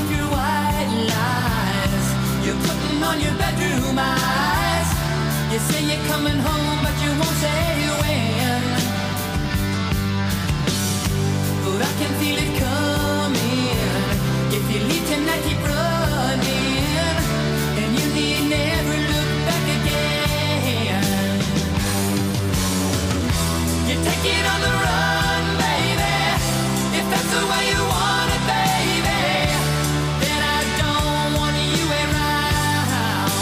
off your white lies. You're putting on your bedroom eyes. You say you're coming home, but you won't say when. But I can feel it coming. If you leave tonight, keep running, and you need never look back again. You take it on the run, baby. If that's the way you want it, baby, then I don't want you around.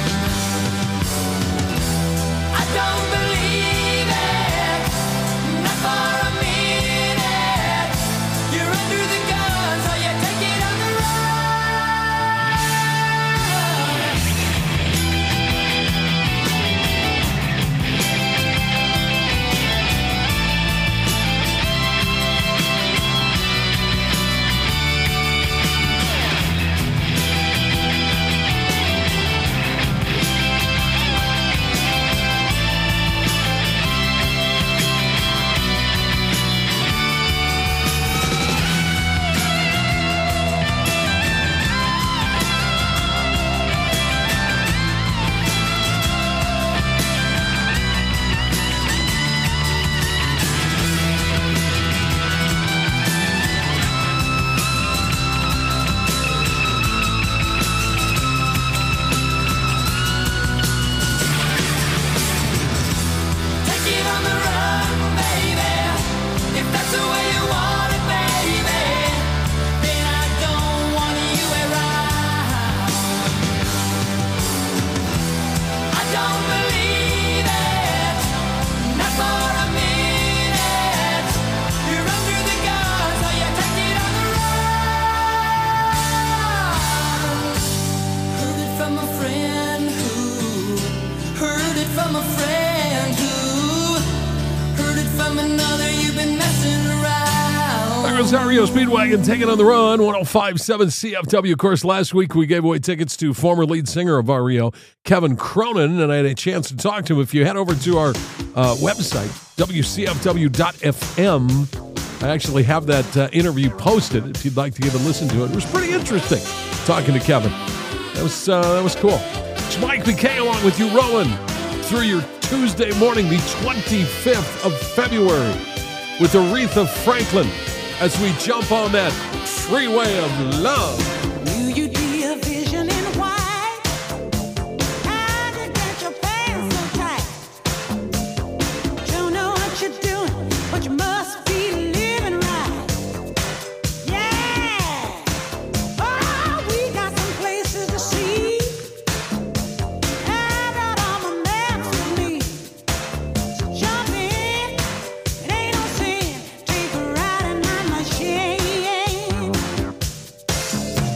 I don't believe it, not for a minute. You're under the gun, so you take it on the run. Take it on the run, baby. If that's the way you want it, baby, then I don't want you around. I don't believe it, not for a minute. You're under the gun, so you take it on the run. Heard it from a friend who heard it from a friend who heard it from another. You've been messing around. There goes REO Speedwagon taking on the run, 105.7 CFW. Of course, last week we gave away tickets to former lead singer of REO, Kevin Cronin, and I had a chance to talk to him. If you head over to our website, WCFW.FM, I actually have that interview posted if you'd like to give a listen to it. It was pretty interesting talking to Kevin. That was cool. It's Mike McKay along with you, rolling through your Tuesday morning, the 25th of February, with Aretha Franklin as we jump on that freeway of love. Will you be a vision in white? How to get your pants so tight? Don't know what you're doing, but you must be living right. Yeah. Oh, we got some places to see. I got all my maps with me. So jump in, it ain't no sin. Take a ride in my machine.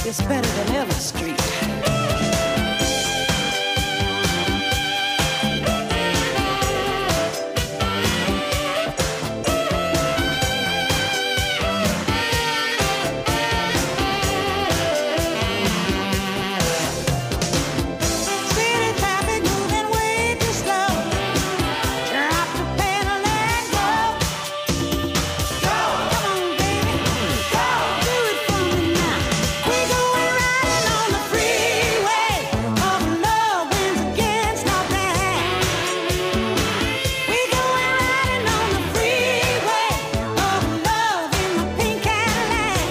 It's better than ever street. City traffic moving way too slow. Drop the pedal and go. Come on, baby. Do it for me now. We're going riding on the freeway. All the love wins against our back. We're going riding on the freeway. All the love in my pink Cadillac.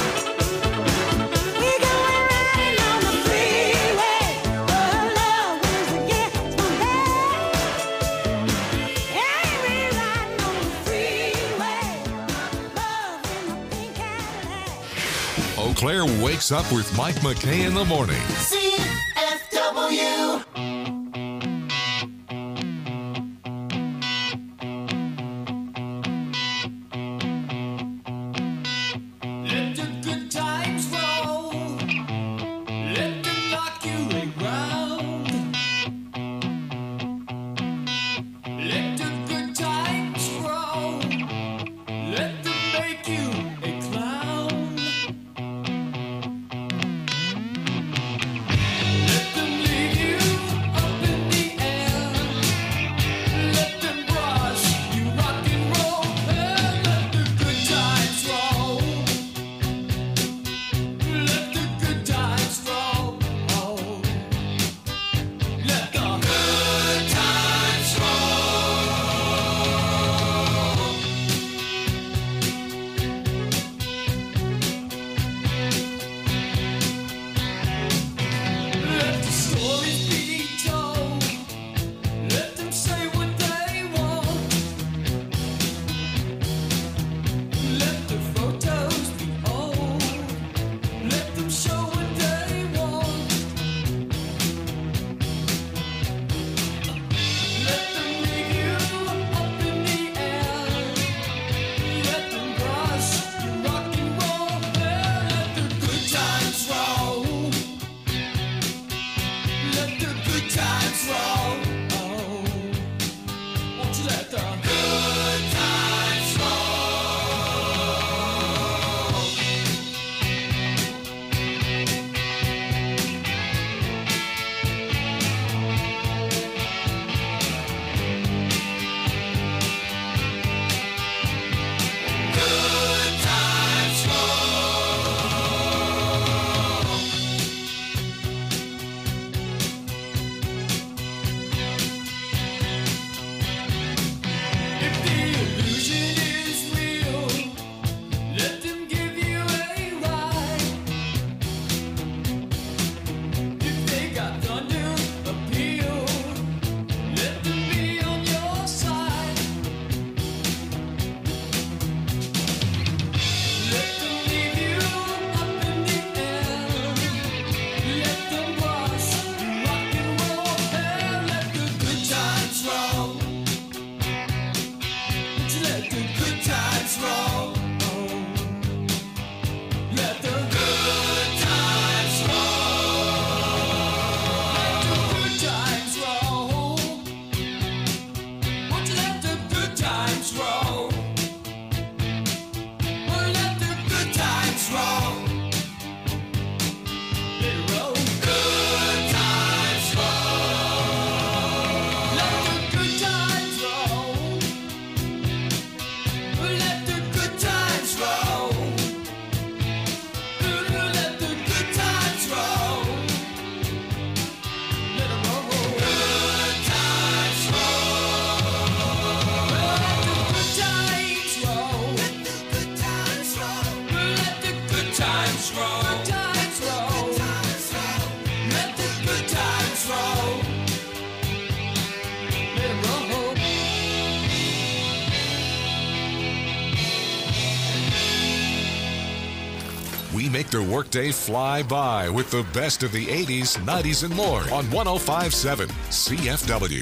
We're going riding on the freeway. All the love wins against my back. Hey, we're riding on the freeway. Love in my pink Cadillac. Eau Claire wakes up with Mike McKay in the morning. CFW. Let the good times roll. Let them rock you around. Let the good times roll. Let them make you a clown. Let them leave you up in the air. Let them brush you rock and roll. And let the good times roll. Let the good times roll. Let the good times Let the stories be told. Let them say what they want. Let the photos be old. Let them show what they want. Let them leave you up in the air. Let them brush you rock and roll. Let the good times roll. Let the good times roll. Won't you let the good times roll? Good times roll. If the illusion is real, let them give you a ride. If they got thunder appeal, let them be on your side. Let them leave you up in the air. Let them brush you rock and roll. And let the good times roll. Let the good times roll. Let the good times roll. Let the good times roll. Won't you let the good times roll? Let the good times roll. Let it roll. Good times roll. Let the good times roll. Let the good times roll. Let the good times roll. Let 'em roll. Good times roll. Let the good times roll. Let the good times roll. Let the good times roll. Let the good times roll. Let 'em roll. We make their workday fly by with the best of the 80s, 90s, and more on 105.7 CFW.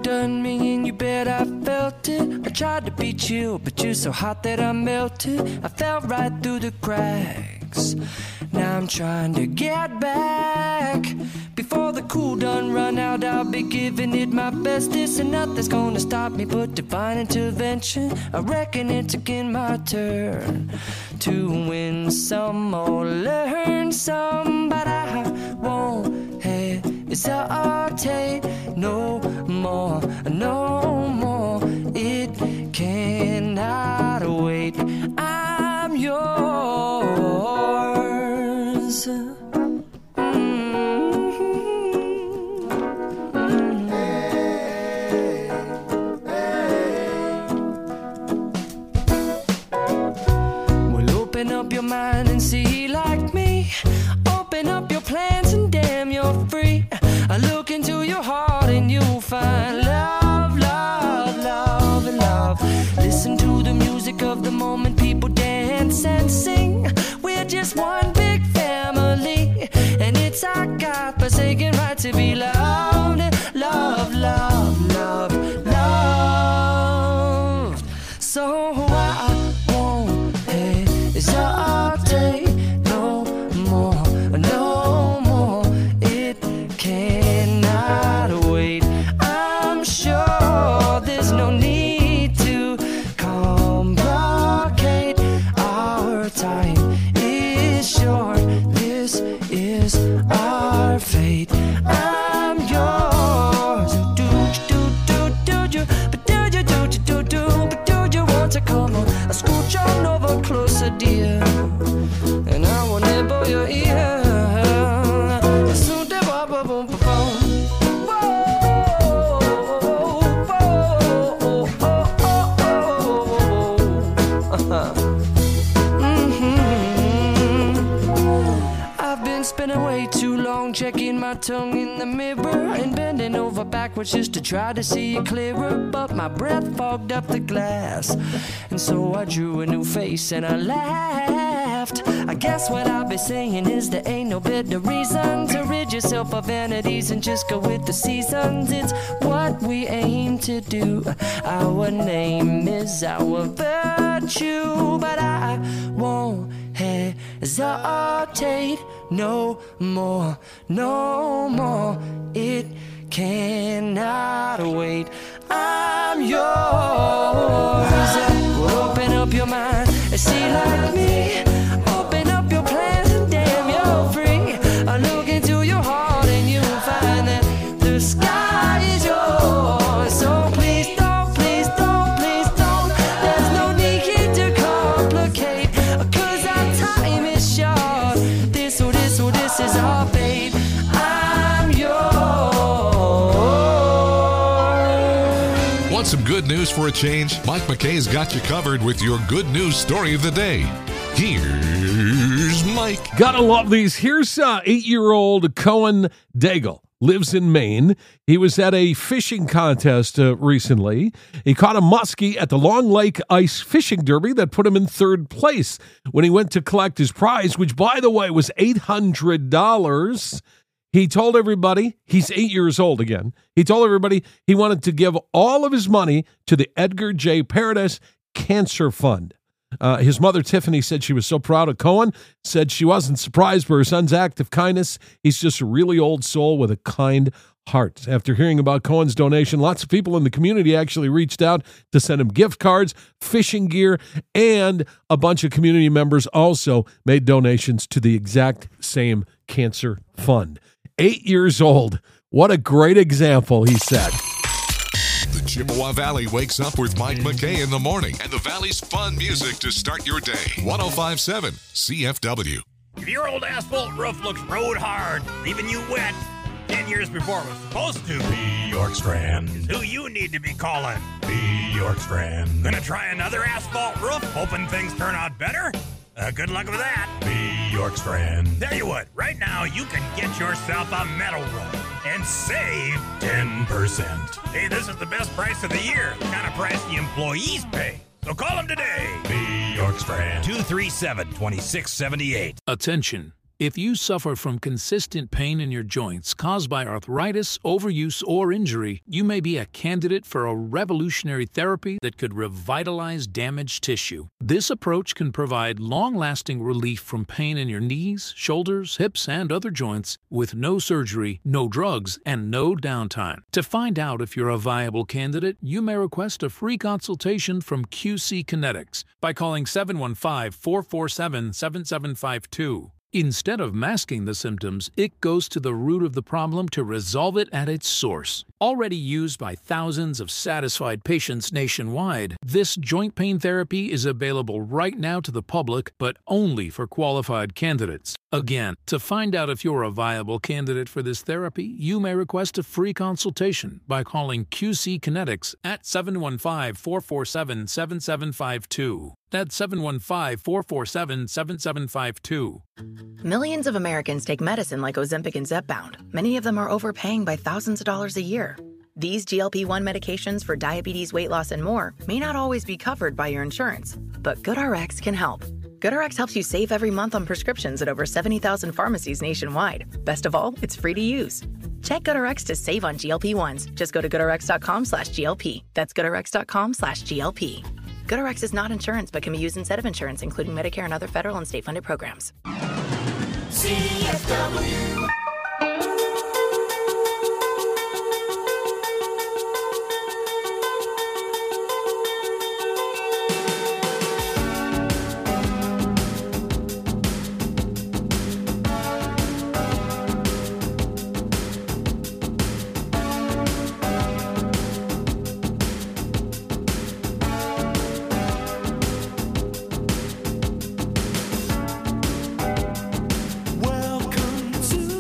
done me and you bet I felt it. I tried to be chill, but you're so hot that I melted. I fell right through the cracks. Now I'm trying to get back. Before the cool done run out, I'll be giving it my bestest, and nothing's gonna stop me but divine intervention. I reckon it's again my turn to win some or learn some, but I won't hesitate no more, no more. It cannot wait. I'm yours. Open up your mind and see like me. Open up your plans and damn, you're free. I look into your heart and you'll find love, love, love, and love. Listen to the music of the moment, people dance and sing. We're just one big family, and it's our God-forsaken right to be loved. Love, love, love, love. So I won't hesitate no more, no more. It cannot wait. I'm sure there's no need to complicate. Our time is short. This is our fate. I'm yours. Do you, but do you, but do you want to come on? I scooch on over closer, dear, and I will nibble your ear. I've been spinning way too long, checking my tongue in the mirror and bending over backwards just to try to see it clearer, but my breath fogged up the glass, and so I drew a new face and I laughed. I guess what I'll be saying is there ain't no better reason to rid yourself of vanities and just go with the seasons. It's what we aim to do. Our name is our virtue, but I won't hesitate no more, no more. It cannot wait. I'm yours. Open up your mind and see like me. Open up your plans and damn, you're free. I look into your heart and you'll find that the sky is yours. So please don't, please don't, please don't. There's no need here to complicate, 'cause our time is short. This is our fate. I'm yours. Want some good news for a change? Mike McKay's got you covered with your good news story of the day. Here's Mike. Gotta love these. Here's 8-year-old Cohen Daigle. Lives in Maine. He was at a fishing contest recently. He caught a muskie at the Long Lake Ice Fishing Derby that put him in third place. When he went to collect his prize, which, by the way, was $800, he told everybody, he's 8 years old again, he told everybody he wanted to give all of his money to the Edgar J. Paradis Cancer Fund. His mother, Tiffany, said she was so proud of Cohen, said she wasn't surprised by her son's act of kindness. He's just a really old soul with a kind heart. After hearing about Cohen's donation, lots of people in the community actually reached out to send him gift cards, fishing gear, and a bunch of community members also made donations to the exact same cancer fund. 8 years old. What a great example, he said. The Chippewa Valley wakes up with Mike McKay in the morning and the Valley's fun music to start your day. 105.7 CFW. If your old asphalt roof looks road hard, leaving you wet 10 years before it was supposed to, B. York Strand. is who you need to be calling. B. York Strand. Gonna try another asphalt roof, hoping things turn out better? Good luck with that. B. York Strand. Tell you what, right now you can get yourself a metal roof and save 10%. Hey, this is the best price of the year. The kind of price the employees pay. So call them today. B. York Strand. 237-2678. Attention. If you suffer from consistent pain in your joints caused by arthritis, overuse, or injury, you may be a candidate for a revolutionary therapy that could revitalize damaged tissue. This approach can provide long-lasting relief from pain in your knees, shoulders, hips, and other joints with no surgery, no drugs, and no downtime. To find out if you're a viable candidate, you may request a free consultation from QC Kinetics by calling 715-447-7752. Instead of masking the symptoms, it goes to the root of the problem to resolve it at its source. Already used by thousands of satisfied patients nationwide, this joint pain therapy is available right now to the public, but only for qualified candidates. Again, to find out if you're a viable candidate for this therapy, you may request a free consultation by calling QC Kinetics at 715-447-7752. That's 715-447-7752. Millions of Americans take medicine like Ozempic and Zepbound. Many of them are overpaying by thousands of dollars a year. These GLP-1 medications for diabetes, weight loss, and more may not always be covered by your insurance, but GoodRx can help. GoodRx helps you save every month on prescriptions at over 70,000 pharmacies nationwide. Best of all, it's free to use. Check GoodRx to save on GLP-1s. Just go to GoodRx.com/GLP. That's GoodRx.com/GLP. GoodRx is not insurance but can be used instead of insurance, including Medicare and other federal and state-funded programs. CFW. Welcome to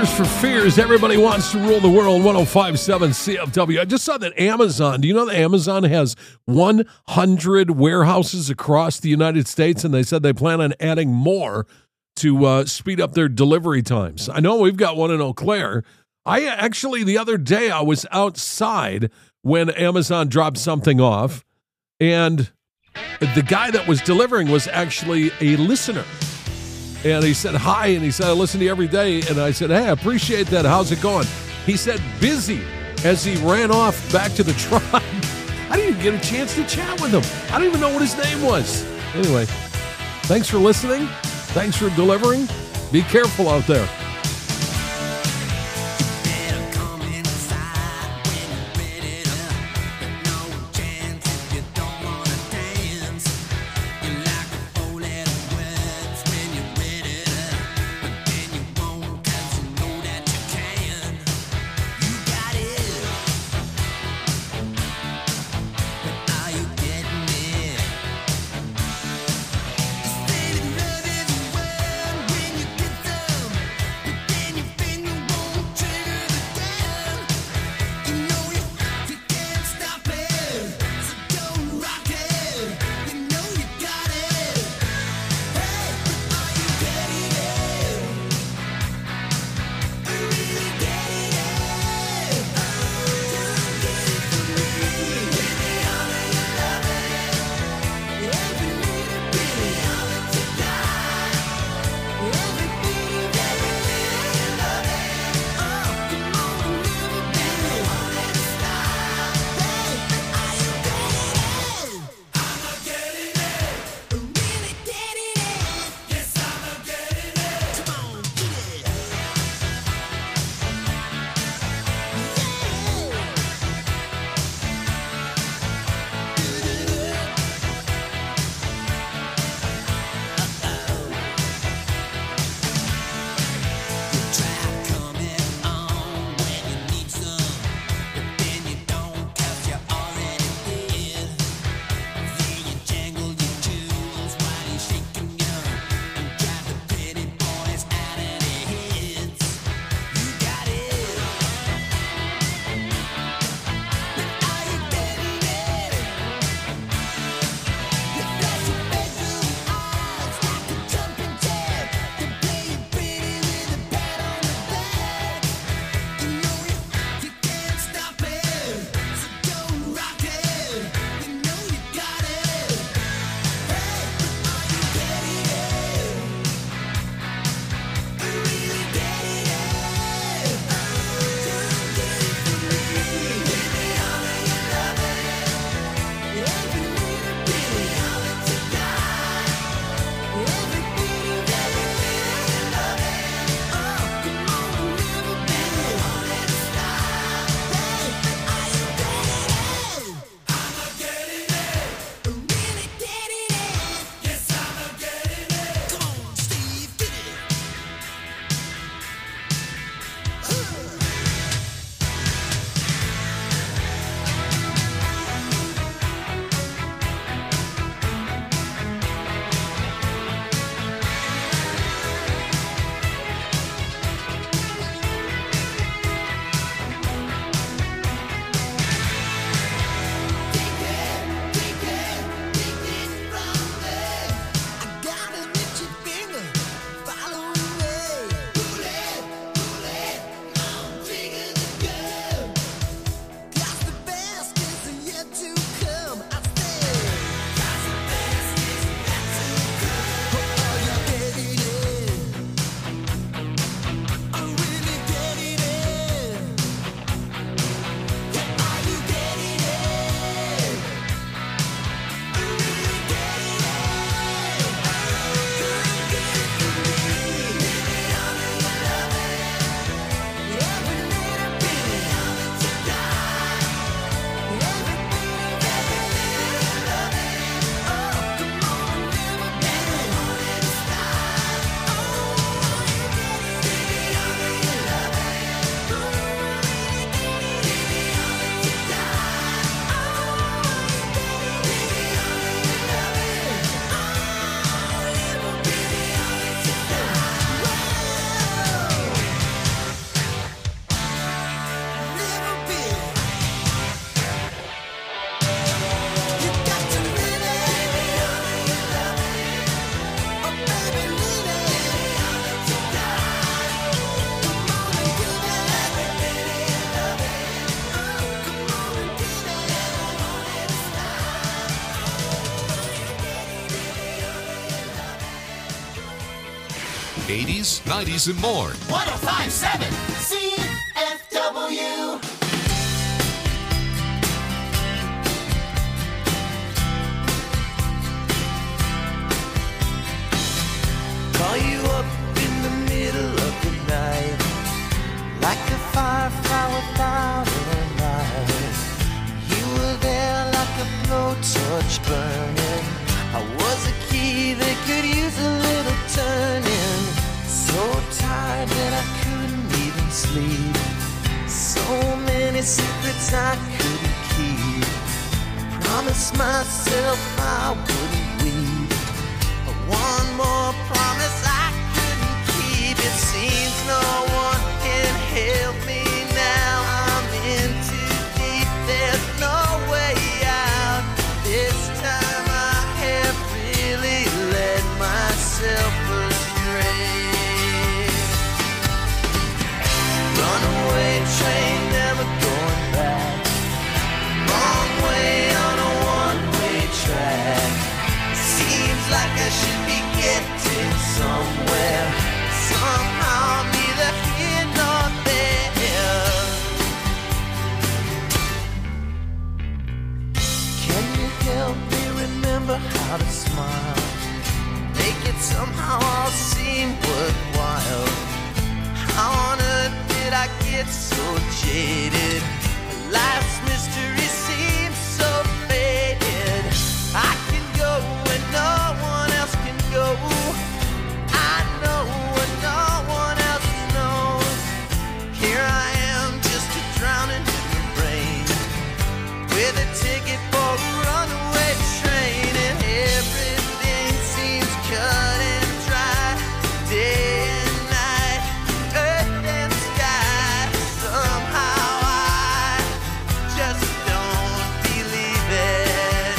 Tears for Fears. Everybody wants to rule the world. 105.7 CFW. I just saw that Amazon. Do you know that Amazon has 100 warehouses across the United States, and they said they plan on adding more to speed up their delivery times. I know we've got one in Eau Claire. I actually, the other day, I was outside when Amazon dropped something off, and the guy that was delivering was actually a listener. And he said, hi, and he said, I listen to you every day. And I said, hey, I appreciate that. How's it going? He said, busy, as he ran off back to the truck. I didn't even get a chance to chat with him. I don't even know what his name was. Anyway, thanks for listening. Thanks for delivering. Be careful out there. 80s, 90s, and more. 1057 CFW. Call you up in the middle of the night, like a firefly without a light. You were there like a blowtorch burning. I was a key that could use a little turning. So tired that I couldn't even sleep. So many secrets I couldn't keep. I promised myself I wouldn't weep. But one more promise I couldn't keep. It seems no one can help me now. I'm in too deep, there's no way out. This time I have really led myself astray. Runaway train, never going back. Wrong way on a one-way track. Seems like I should be getting somewhere. Somehow I'm neither here nor there. Can you help me remember how to smile? Make it somehow all seem worthwhile. How on earth did I get so jaded? Life's mystery seems so faded. I can go where no one else can go. I know what no one else knows. Here I am, just a drowning in the rain, with a ticket for a runaway train, and everything seems cut and dry. Day and night, earth and sky. Somehow I just don't believe it.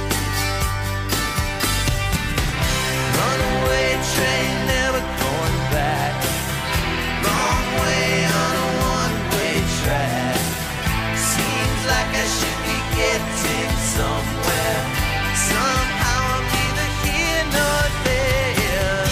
Runaway train, never going back. Wrong way on a one-way track. Seems like I should be getting somewhere. Somehow I'm neither here nor there.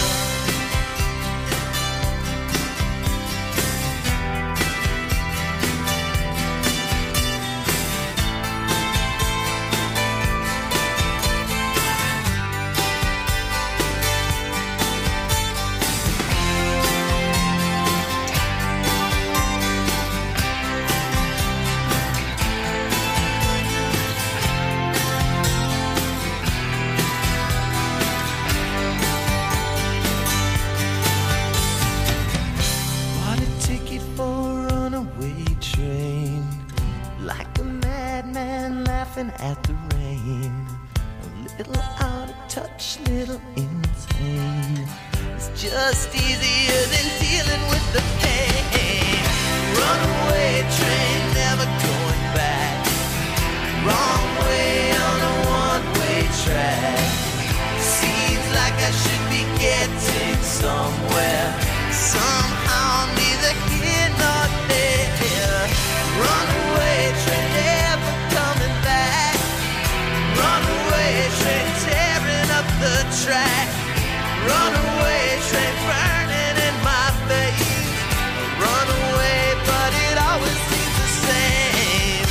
Bought a ticket for a runaway train, like a madman laughing at the rain. A little out of touch, little insane. It's just easier than dealing with the pain. Runaway train, never going back. Wrong way on a one-way track. Seems like I should be getting somewhere. Somehow I'm neither here nor there. Runaway train, never coming back. Runaway train, tearing up the track. Runaway train, burning in my face. Runaway, but it always seems the same.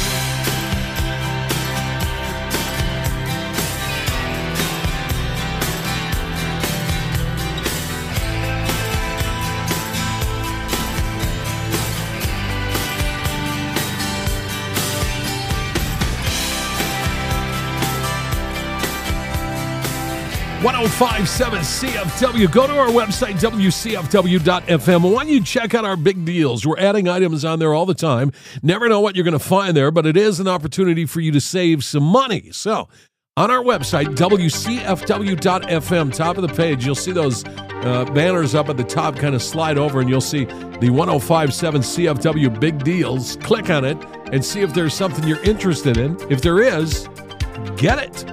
.1057 CFW. Go to our website, WCFW.FM. Why don't you check out our big deals? We're adding items on there all the time. Never know what you're going to find there, but it is an opportunity for you to save some money. So, on our website, WCFW.FM, top of the page, you'll see those banners up at the top kind of slide over, and you'll see the 1057 CFW big deals. Click on it and see if there's something you're interested in. If there is, get it.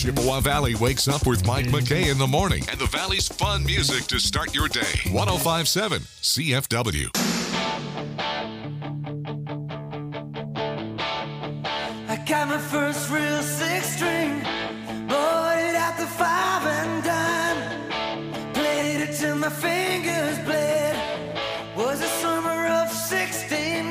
Chippewa Valley wakes up with Mike McKay in the morning and the Valley's fun music to start your day. 105.7 CFW. I got my first real six-string, bought it at the 5 and dime, played it till my fingers bled. Was the summer of '69.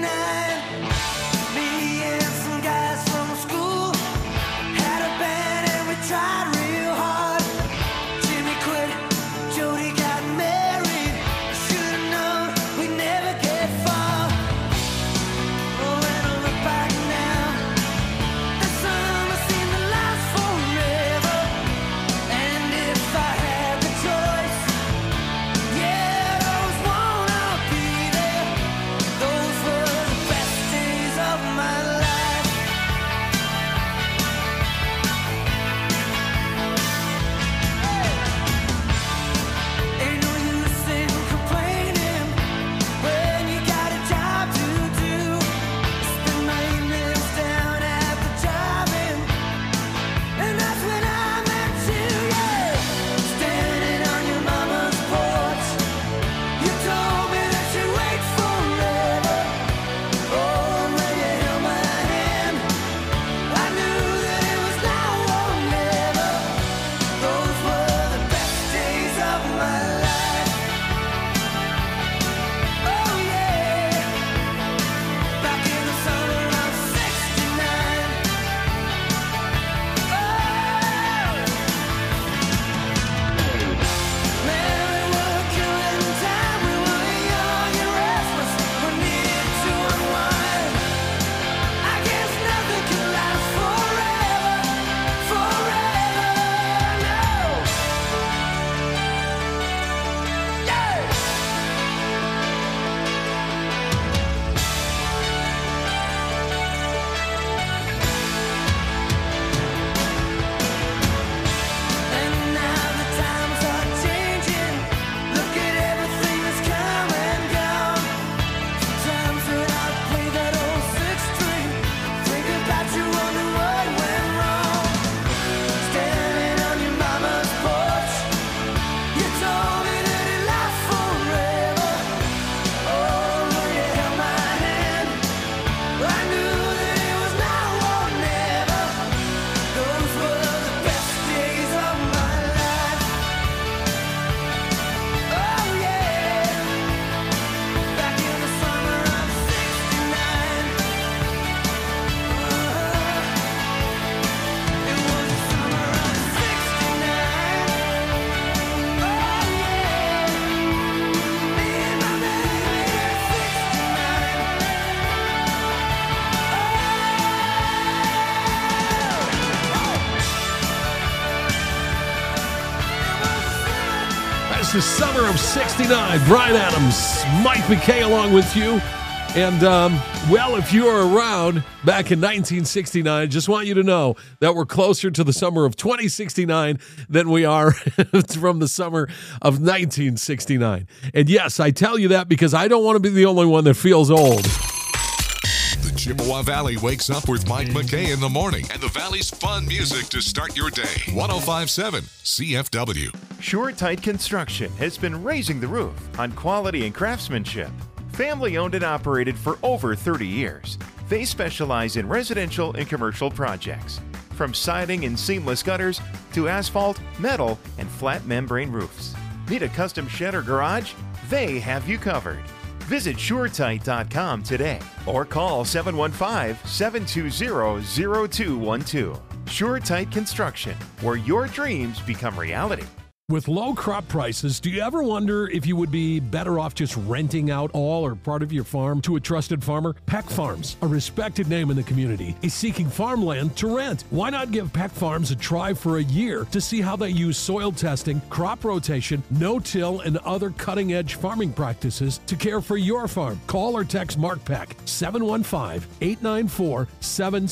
Me and some guys from school had a band and we tried real hard. Jimmy quit, Jody got married. Should've known we'd never get far. Oh, when I look back now, the summer seemed to last forever. And if I had the choice, yeah, I'd always wanna be there. Those were the best days of my life. Ain't no use in complaining when you got a job to do. Spend my evenings down at the drive-in, and that's when I met you, yeah. Standing on your mama's porch, you told me that you'd wait forever. Oh, when you held my hand, I knew that it was now or never. Those were the best days of my life. Oh yeah, back in the summer of '69. Man, we were killing time. We were young and restless. We needed to unwind. I guess nothing can last forever, no. Yeah. And now the times are changing. Look at everything that's come and gone. Sometimes when I play that old six-string, think about you, wonder what went wrong. Standing on your mama's porch, you told me that it lasts forever. Oh, when you held my hand, I knew that it was now or never. Those were the best days of my life. Oh yeah, back in the summer of '69. It was the summer of '69. Oh yeah, me and my baby at That's the summer of '69. Brian Adams, Mike McKay along with you. And, well, if you were around back in 1969, just want you to know that we're closer to the summer of 2069 than we are from the summer of 1969. And yes, I tell you that because I don't want to be the only one that feels old. The Chippewa Valley wakes up with Mike McKay in the morning and the Valley's fun music to start your day. 105.7 CFW. SureTight Construction has been raising the roof on quality and craftsmanship. Family owned and operated for over 30 years. They specialize in residential and commercial projects, from siding and seamless gutters to asphalt, metal, and flat membrane roofs. Need a custom shed or garage? They have you covered. Visit SureTight.com today or call 715-720-0212. SureTight Construction, where your dreams become reality. With low crop prices, do you ever wonder if you would be better off just renting out all or part of your farm to a trusted farmer? Peck Farms, a respected name in the community, is seeking farmland to rent. Why not give Peck Farms a try for a year to see how they use soil testing, crop rotation, no-till, and other cutting-edge farming practices to care for your farm? Call or text Mark Peck,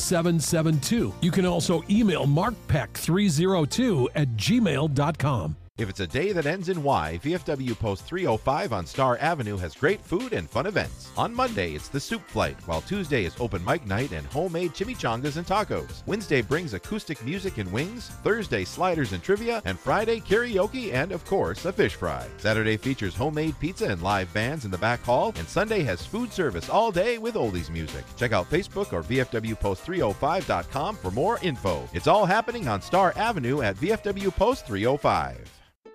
715-894-7772. You can also email markpeck302@gmail.com. If it's a day that ends in Y, VFW Post 305 on Star Avenue has great food and fun events. On Monday, it's the Soup Flight, while Tuesday is open mic night and homemade chimichangas and tacos. Wednesday brings acoustic music and wings, Thursday sliders and trivia, and Friday karaoke and, of course, a fish fry. Saturday features homemade pizza and live bands in the back hall, and Sunday has food service all day with oldies music. Check out Facebook or VFWPost305.com for more info. It's all happening on Star Avenue at VFW Post 305.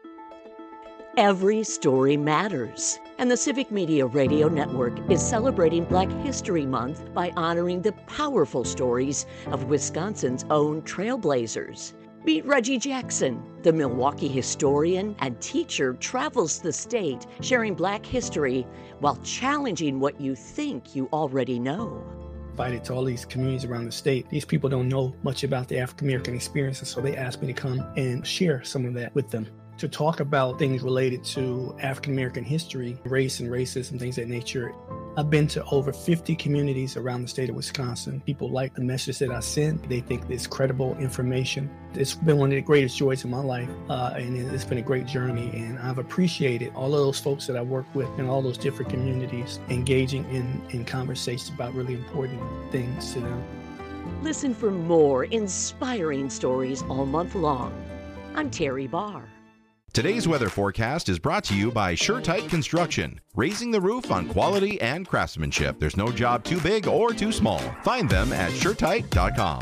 Every story matters, and the Civic Media Radio Network is celebrating Black History Month by honoring the powerful stories of Wisconsin's own trailblazers. Meet Reggie Jackson, the Milwaukee historian and teacher, travels the state sharing Black history while challenging what you think you already know. Invited to all these communities around the state. These people don't know much about the African American experience, and so they asked me to come and share some of that with them. To talk about things related to African American history, race and racism, things of that nature. I've been to over 50 communities around the state of Wisconsin. People like the message that I send. They think it's credible information. It's been one of the greatest joys in my life, and it's been a great journey. And I've appreciated all of those folks that I work with in all those different communities, engaging in conversations about really important things to them. Listen for more inspiring stories all month long. I'm Terry Barr. Today's weather forecast is brought to you by SureTight Construction, raising the roof on quality and craftsmanship. There's no job too big or too small. Find them at SureTight.com.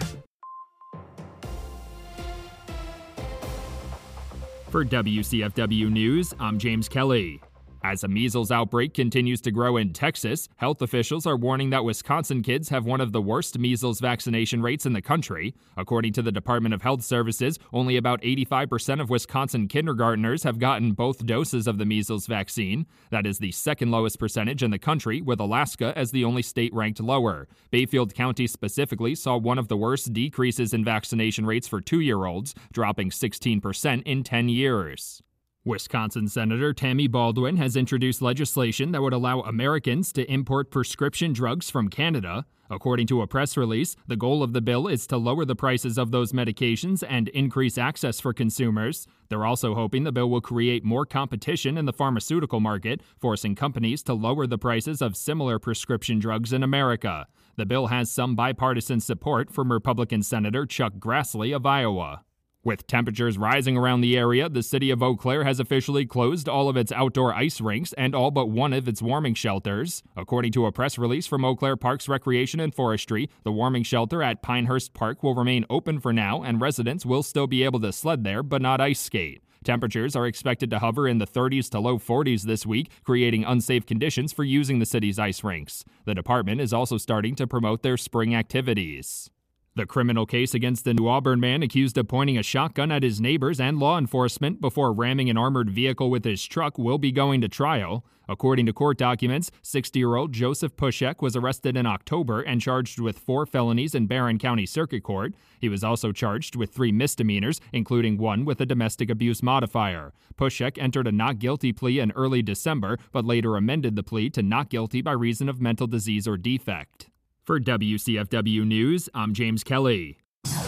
For WCFW News, I'm James Kelly. As a measles outbreak continues to grow in Texas, health officials are warning that Wisconsin kids have one of the worst measles vaccination rates in the country. According to the Department of Health Services, only about 85% of Wisconsin kindergartners have gotten both doses of the measles vaccine. That is the second lowest percentage in the country, with Alaska as the only state ranked lower. Bayfield County specifically saw one of the worst decreases in vaccination rates for 2-year-olds, dropping 16% in 10 years. Wisconsin Senator Tammy Baldwin has introduced legislation that would allow Americans to import prescription drugs from Canada. According to a press release, the goal of the bill is to lower the prices of those medications and increase access for consumers. They're also hoping the bill will create more competition in the pharmaceutical market, forcing companies to lower the prices of similar prescription drugs in America. The bill has some bipartisan support from Republican Senator Chuck Grassley of Iowa. With temperatures rising around the area, the city of Eau Claire has officially closed all of its outdoor ice rinks and all but one of its warming shelters. According to a press release from Eau Claire Parks Recreation and Forestry, the warming shelter at Pinehurst Park will remain open for now, and residents will still be able to sled there but not ice skate. Temperatures are expected to hover in the 30s to low 40s this week, creating unsafe conditions for using the city's ice rinks. The department is also starting to promote their spring activities. The criminal case against the New Auburn man accused of pointing a shotgun at his neighbors and law enforcement before ramming an armored vehicle with his truck will be going to trial. According to court documents, 60-year-old Joseph Pushek was arrested in October and charged with 4 felonies in Barron County Circuit Court. He was also charged with 3 misdemeanors, including one with a domestic abuse modifier. Pushek entered a not guilty plea in early December, but later amended the plea to not guilty by reason of mental disease or defect. For WCFW News, I'm James Kelly.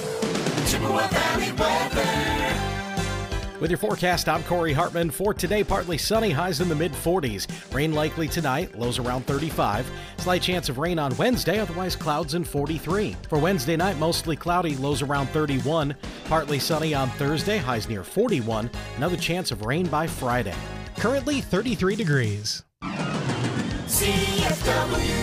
Chippewa Valley weather. With your forecast, I'm Corey Hartman. For today, partly sunny, highs in the mid-40s. Rain likely tonight, lows around 35. Slight chance of rain on Wednesday, otherwise clouds in 43. For Wednesday night, mostly cloudy, lows around 31. Partly sunny on Thursday, highs near 41. Another chance of rain by Friday. Currently 33 degrees. CFW.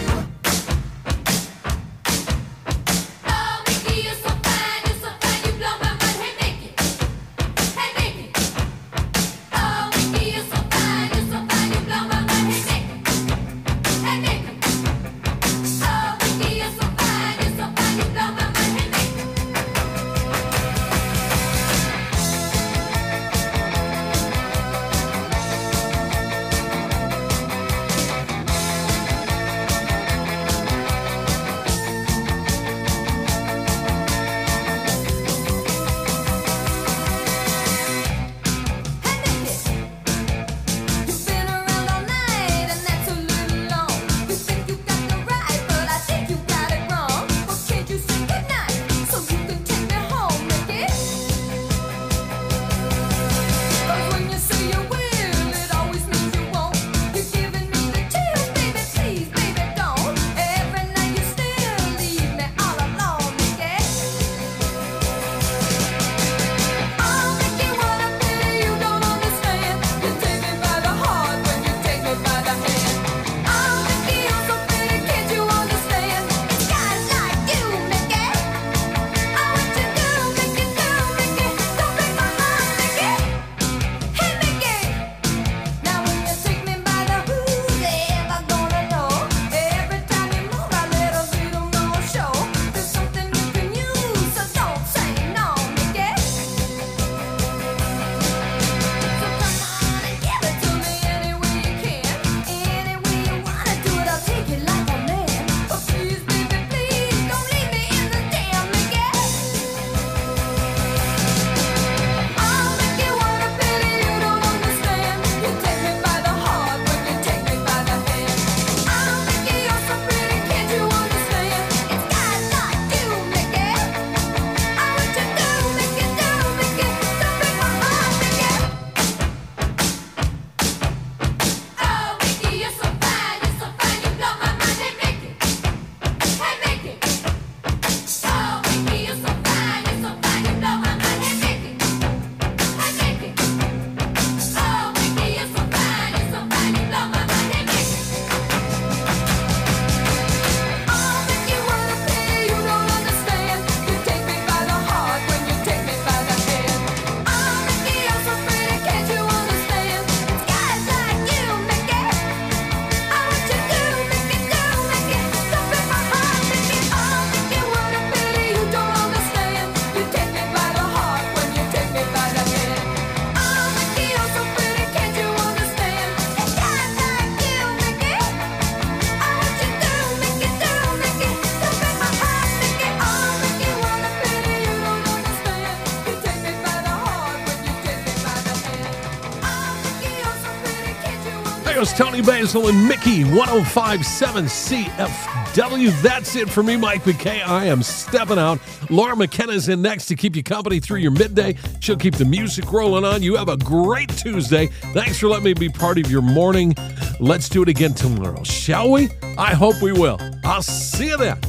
Arroyo's Tony Basil and Mickey, 105.7 CFW. That's it for me, Mike McKay. I am stepping out. Laura McKenna's in next to keep you company through your midday. She'll keep the music rolling on. You have a great Tuesday. Thanks for letting me be part of your morning. Let's do it again tomorrow, shall we? I hope we will. I'll see you then.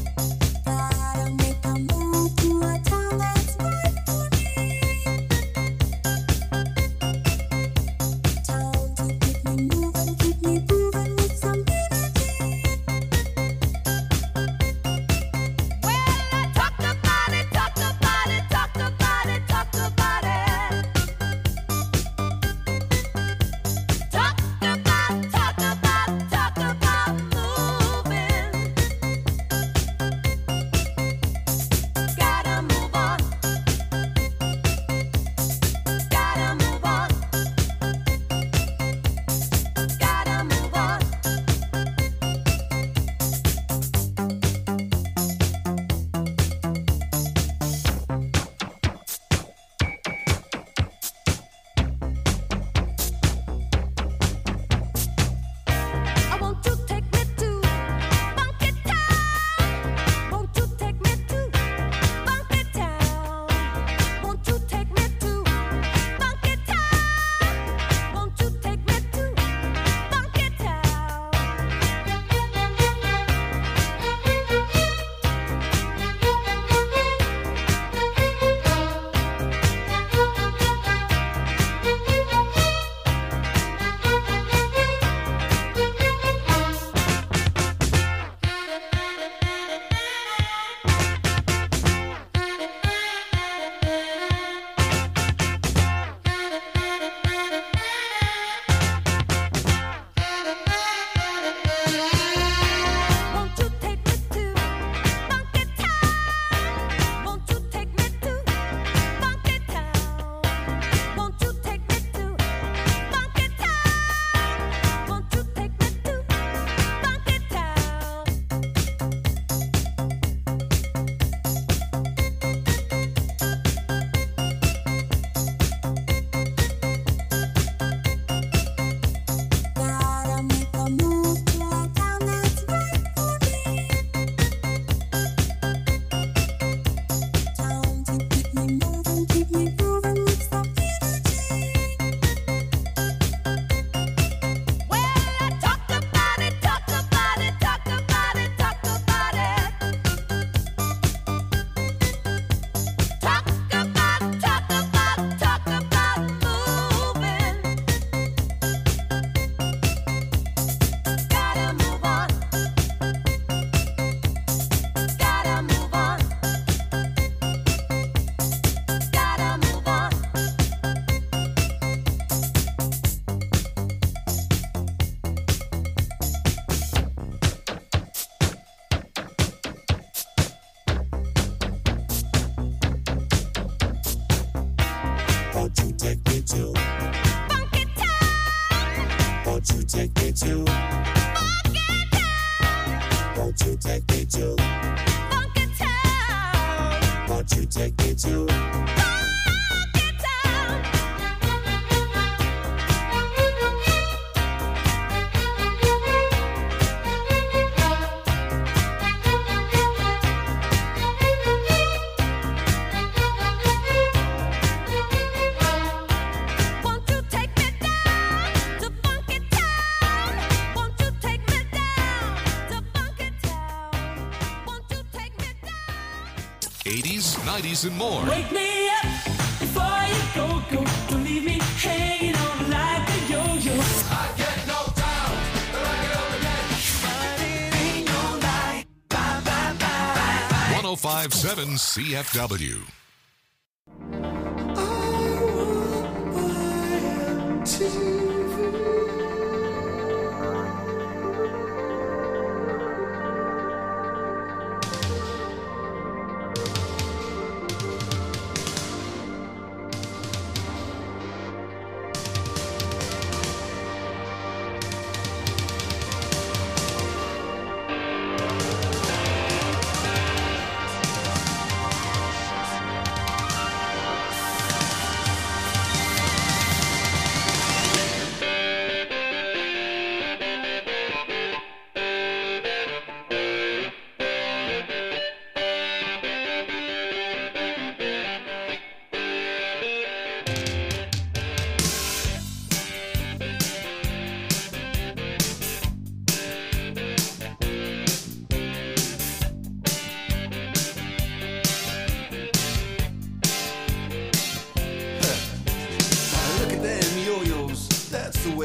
And more. Wake me up before you go. Don't leave me hanging on like a yo-yo. I get knocked down, but I get up again. But it ain't no lie. Bye, bye, bye, bye. 105.7 CFW.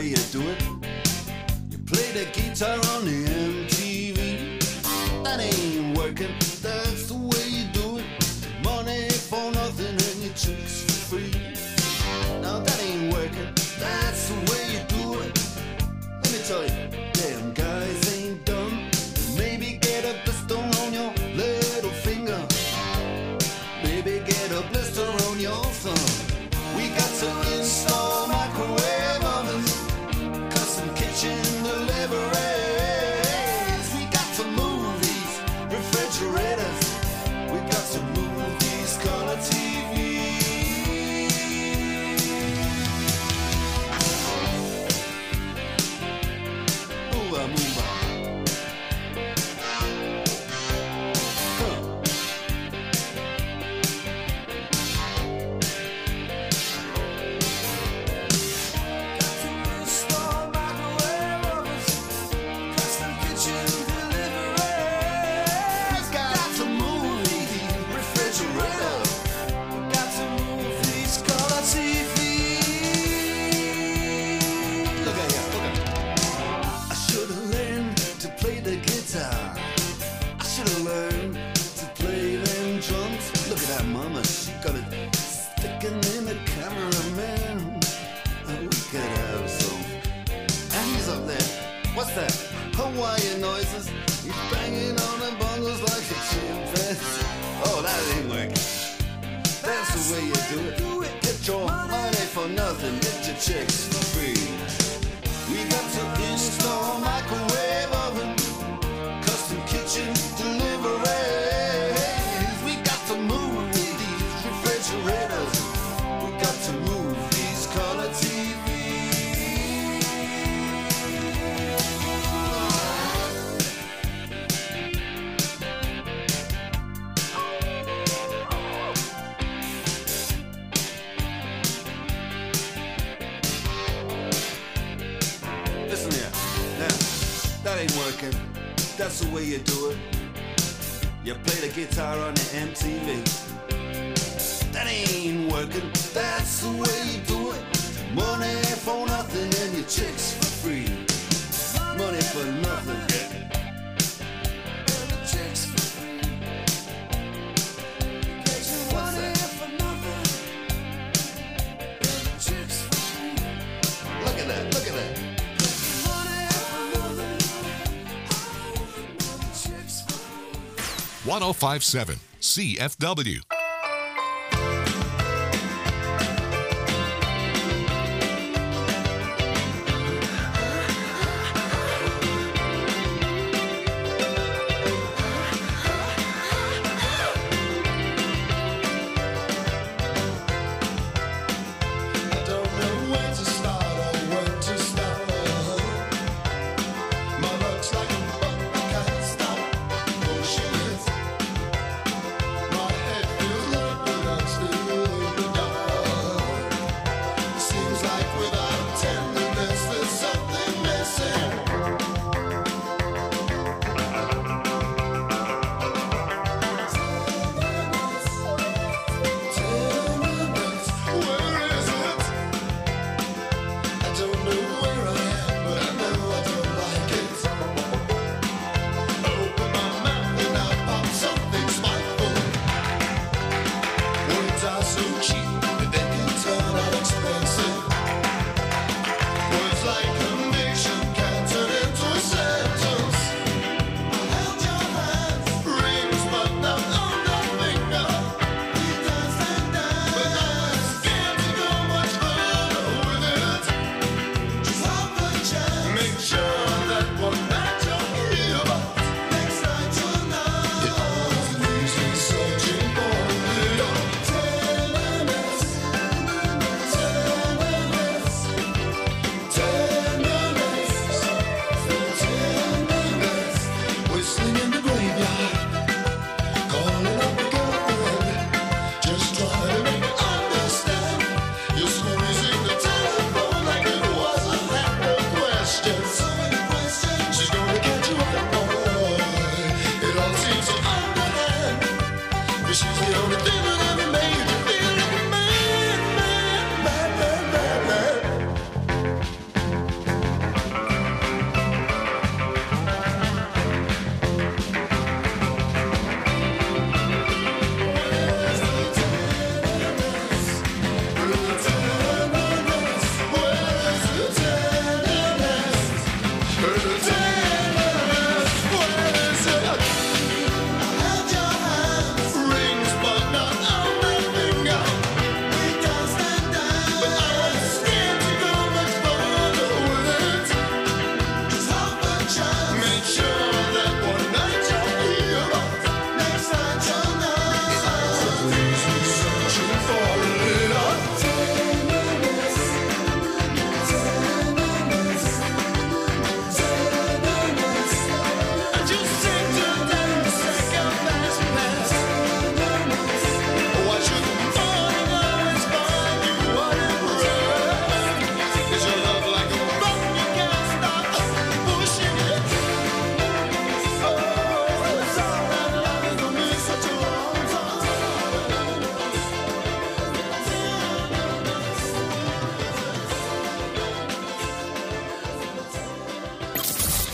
way you do it. You play the guitar on the MTV. That ain't working, that's the way you do it. Money for nothing and your chicks for free. Now that ain't working, that's the way you do it. Let me tell you, damn guys ain't dumb. Maybe get a blister on your little finger. Maybe get a blister on your thumb. We got to install microwave ovens, custom kitchen deliveries. We got to move these refrigerators. We got to move these color TVs. Move on, move on. What's that? Hawaiian noises. He's banging on the bongos like a chimpanzee. Oh, that ain't working. That's the way you do it. Get your money for nothing. Get your chicks for free. We got to install microwave oven, custom kitchen deliveries. We got to move these refrigerators. We got to move these color TVs. Listen here, now, that ain't working. That's the way you do it. You play the guitar on the MTV. That ain't working. That's the way you do it. Money for nothing and your chicks for free. Money for nothing. And the chicks for free. What's that? For nothing. And the chicks for free. Look at that, look at that. 1057 CFW. My head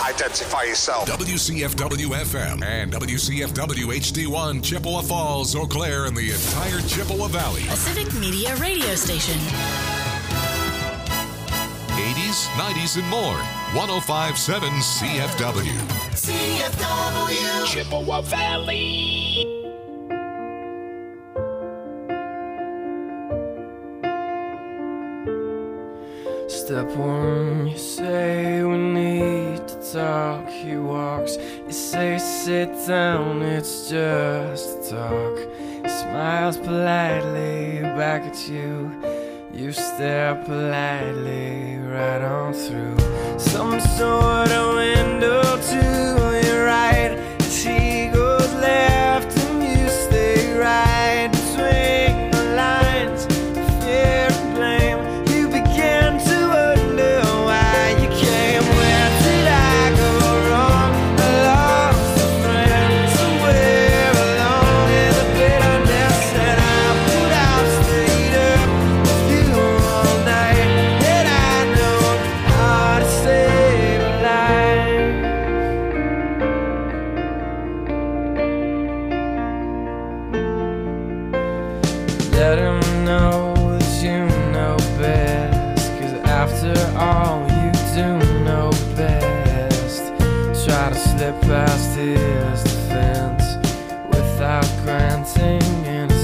identify yourself. WCFW FM and WCFW HD1 Chippewa Falls, Eau Claire, and the entire Chippewa Valley. A Civic Media radio station. 80s, 90s, and more. 105.7 CFW. CFW. Chippewa Valley. Step one, you say we need to talk. He walks, you say sit down, it's just talk. He smiles politely back at you. You stare politely right on through some sort of window to your right. As he goes left and you stay right between the lines of fear and blame. You begin to wonder why you came. Where did I go wrong? I lost a friend somewhere along in the bitterness, and I would have stayed up with you all night. And I know how to save a life. Let him know that you know best, 'cause after all you do know best. Try to slip past his defense without granting any